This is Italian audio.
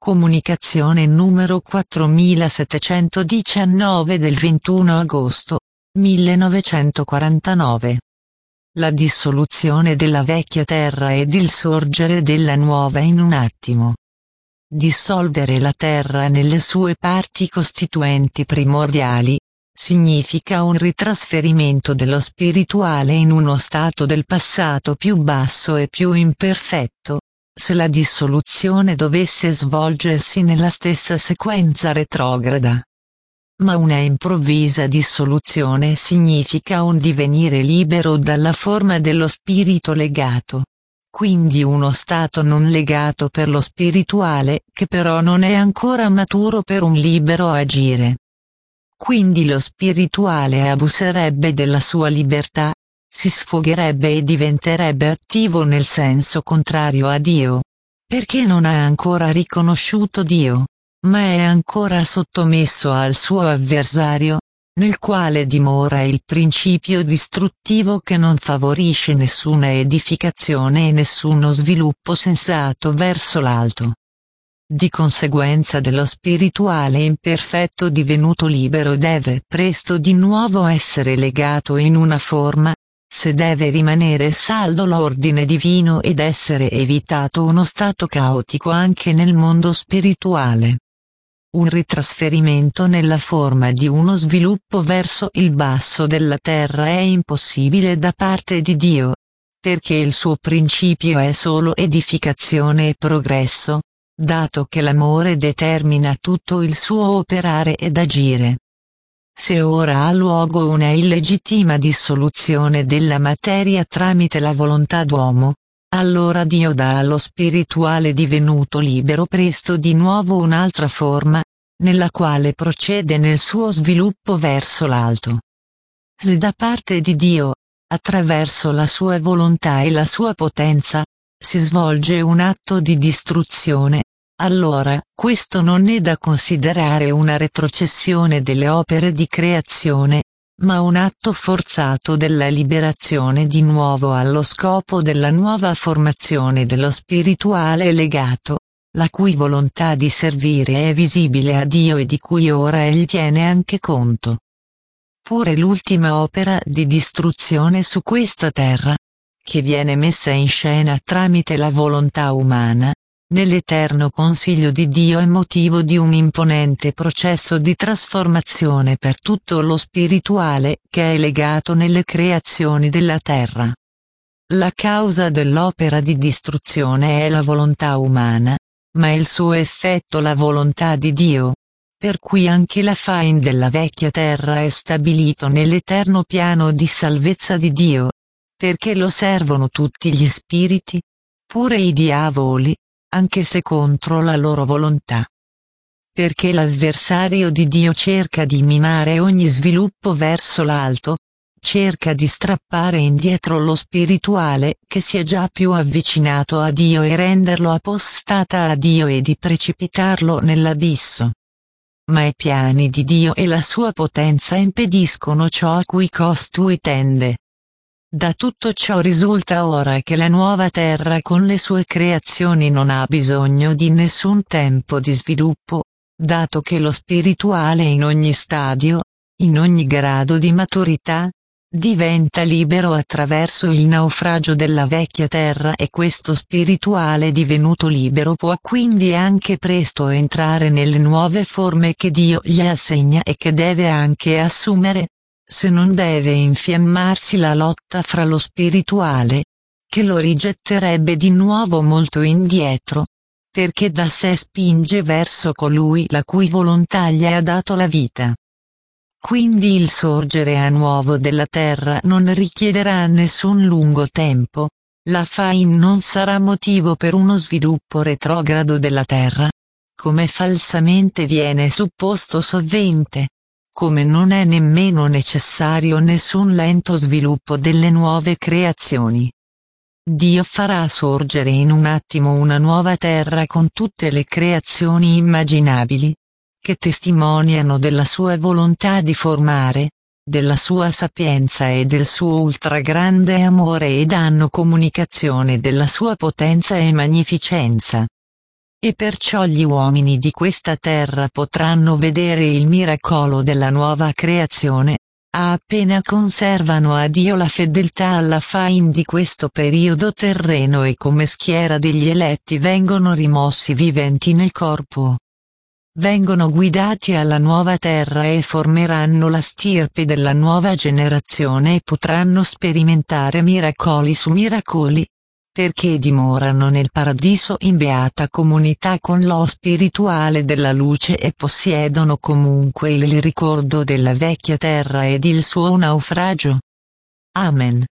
Comunicazione numero 4719 del 21 agosto 1949. La dissoluzione della vecchia terra ed il sorgere della nuova in un attimo. Dissolvere la terra nelle sue parti costituenti primordiali significa un ritrasferimento dello spirituale in uno stato del passato più basso e più imperfetto. Se la dissoluzione dovesse svolgersi nella stessa sequenza retrograda. Ma una improvvisa dissoluzione significa un divenire libero dalla forma dello spirito legato. Quindi uno stato non legato per lo spirituale, che però non è ancora maturo per un libero agire. Quindi lo spirituale abuserebbe della sua libertà, si sfogherebbe e diventerebbe attivo nel senso contrario a Dio. Perché non ha ancora riconosciuto Dio, ma è ancora sottomesso al suo avversario, nel quale dimora il principio distruttivo che non favorisce nessuna edificazione e nessuno sviluppo sensato verso l'alto. Di conseguenza dello spirituale imperfetto divenuto libero deve presto di nuovo essere legato in una forma, se deve rimanere saldo l'ordine divino ed essere evitato uno stato caotico anche nel mondo spirituale. Un ritrasferimento nella forma di uno sviluppo verso il basso della terra è impossibile da parte di Dio, perché il suo principio è solo edificazione e progresso, dato che l'amore determina tutto il suo operare ed agire. Se ora ha luogo una illegittima dissoluzione della materia tramite la volontà d'uomo, allora Dio dà allo spirituale divenuto libero presto di nuovo un'altra forma, nella quale procede nel suo sviluppo verso l'alto. Se da parte di Dio, attraverso la sua volontà e la sua potenza, si svolge un atto di distruzione, allora questo non è da considerare una retrocessione delle opere di creazione, ma un atto forzato della liberazione di nuovo allo scopo della nuova formazione dello spirituale legato, la cui volontà di servire è visibile a Dio e di cui ora egli tiene anche conto. Pure l'ultima opera di distruzione su questa terra, che viene messa in scena tramite la volontà umana, nell'eterno consiglio di Dio è motivo di un imponente processo di trasformazione per tutto lo spirituale che è legato nelle creazioni della terra. La causa dell'opera di distruzione è la volontà umana, ma il suo effetto la volontà di Dio, per cui anche la fain della vecchia terra è stabilito nell'eterno piano di salvezza di Dio, perché lo servono tutti gli spiriti, pure i diavoli, anche se contro la loro volontà. Perché l'avversario di Dio cerca di minare ogni sviluppo verso l'alto, cerca di strappare indietro lo spirituale che si è già più avvicinato a Dio e renderlo apostata a Dio e di precipitarlo nell'abisso. Ma i piani di Dio e la sua potenza impediscono ciò a cui costui tende. Da tutto ciò risulta ora che la nuova terra con le sue creazioni non ha bisogno di nessun tempo di sviluppo, dato che lo spirituale in ogni stadio, in ogni grado di maturità, diventa libero attraverso il naufragio della vecchia terra e questo spirituale divenuto libero può quindi anche presto entrare nelle nuove forme che Dio gli assegna e che deve anche assumere, se non deve infiammarsi la lotta fra lo spirituale, che lo rigetterebbe di nuovo molto indietro, perché da sé spinge verso colui la cui volontà gli ha dato la vita. Quindi il sorgere a nuovo della terra non richiederà nessun lungo tempo, la fain non sarà motivo per uno sviluppo retrogrado della terra, come falsamente viene supposto sovente. Come non è nemmeno necessario nessun lento sviluppo delle nuove creazioni. Dio farà sorgere in un attimo una nuova terra con tutte le creazioni immaginabili, che testimoniano della sua volontà di formare, della sua sapienza e del suo ultragrande amore e danno comunicazione della sua potenza e magnificenza. E perciò gli uomini di questa terra potranno vedere il miracolo della nuova creazione, appena conservano a Dio la fedeltà alla fine di questo periodo terreno e come schiera degli eletti vengono rimossi viventi nel corpo. Vengono guidati alla nuova terra e formeranno la stirpe della nuova generazione e potranno sperimentare miracoli su miracoli, perché dimorano nel paradiso in beata comunità con lo spirituale della luce e possiedono comunque il ricordo della vecchia terra ed il suo naufragio. Amen.